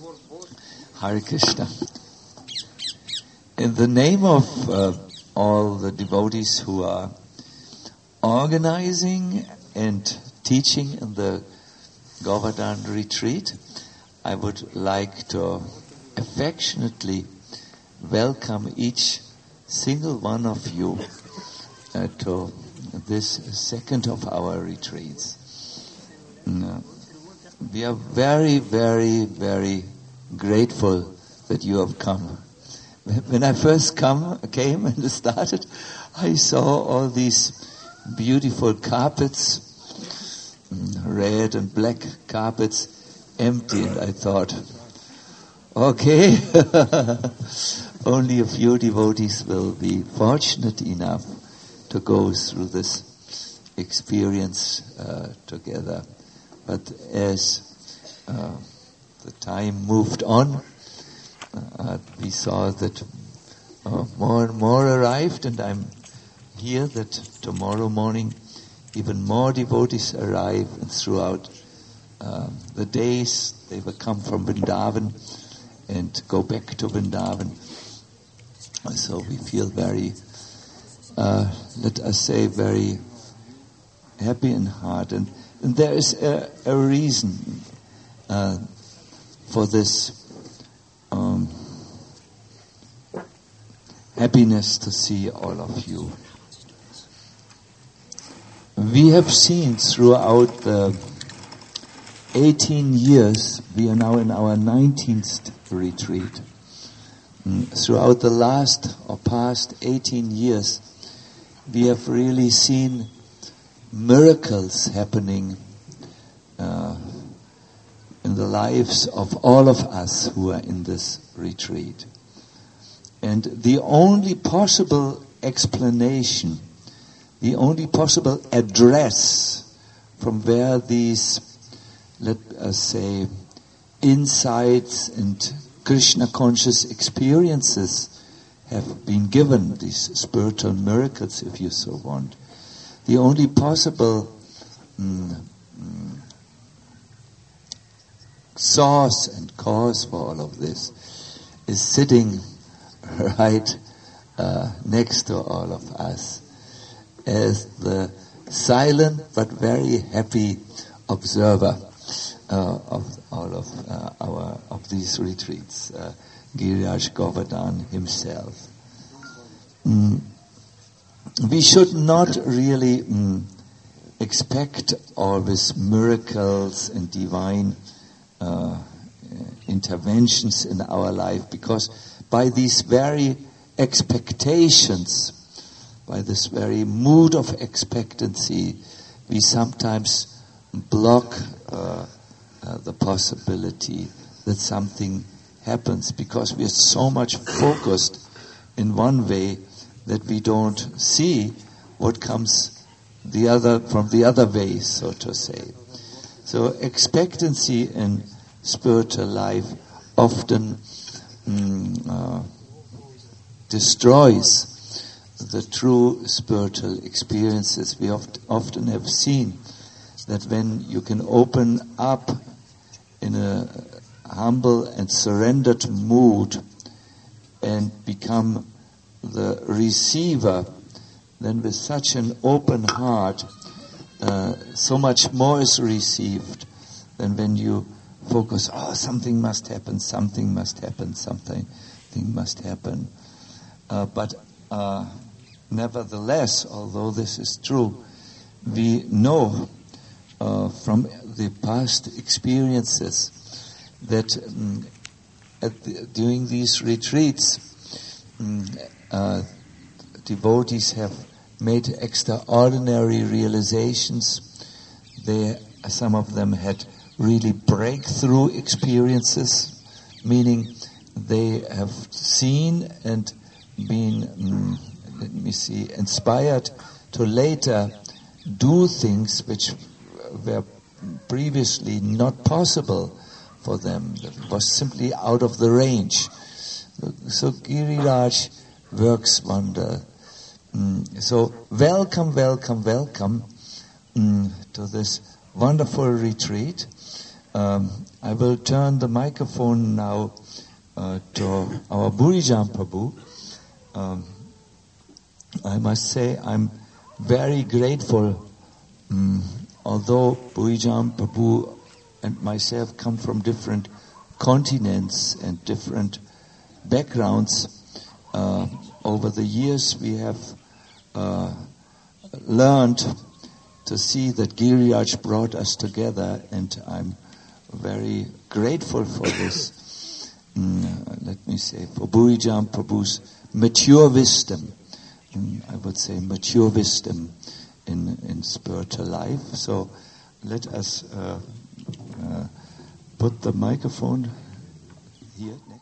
Hare Krishna. In the name of all the devotees who are organizing and teaching in the Govardhan retreat, I would like to affectionately welcome each single one of you to this second of our retreats. We are very, very, very grateful that you have come. When I first came and started, I saw all these beautiful carpets, red and black carpets, empty, and I thought, okay, only a few devotees will be fortunate enough to go through this experience together. But as the time moved on, we saw that more and more arrived, and I'm here that tomorrow morning even more devotees arrive, and throughout the days they will come from Vrindavan and go back to Vrindavan. So we feel very, let us say, very happy in heart. And there is a reason for this happiness to see all of you. We have seen throughout the 18 years, we are now in our 19th retreat. Throughout the past 18 years, we have really seen miracles happening in the lives of all of us who are in this retreat. And the only possible explanation, the only possible address from where these, let us say, insights and Krishna conscious experiences have been given, these spiritual miracles, if you so want. The only possible source and cause for all of this is sitting right next to all of us as the silent but very happy observer of all of these retreats, Giriraj Govardhan himself. We should not really expect always miracles and divine interventions in our life, because by these very expectations, by this very mood of expectancy, we sometimes block the possibility that something happens, because we are so much focused in one way that we don't see what comes from the other way, so to say. So expectancy in spiritual life often destroys the true spiritual experiences. We often have seen that when you can open up in a humble and surrendered mood and become the receiver, then with such an open heart, so much more is received than when you focus, something must happen, something must happen, something must happen. But nevertheless, although this is true, we know from the past experiences that during these retreats, devotees have made extraordinary realizations. Some of them had really breakthrough experiences, meaning they have seen and been, inspired to later do things which were previously not possible for them. It was simply out of the range. So Giriraj works wonder. So welcome to this wonderful retreat. I will turn the microphone now to our Burijam Prabhu. I must say I'm very grateful, although Burijam Prabhu and myself come from different continents and different backgrounds. Over the years we have learned to see that Giriraj brought us together, and I'm very grateful for this. Let me say, for Burijam Prabhu's mature wisdom. I would say mature wisdom in spiritual life. So let us put the microphone here next.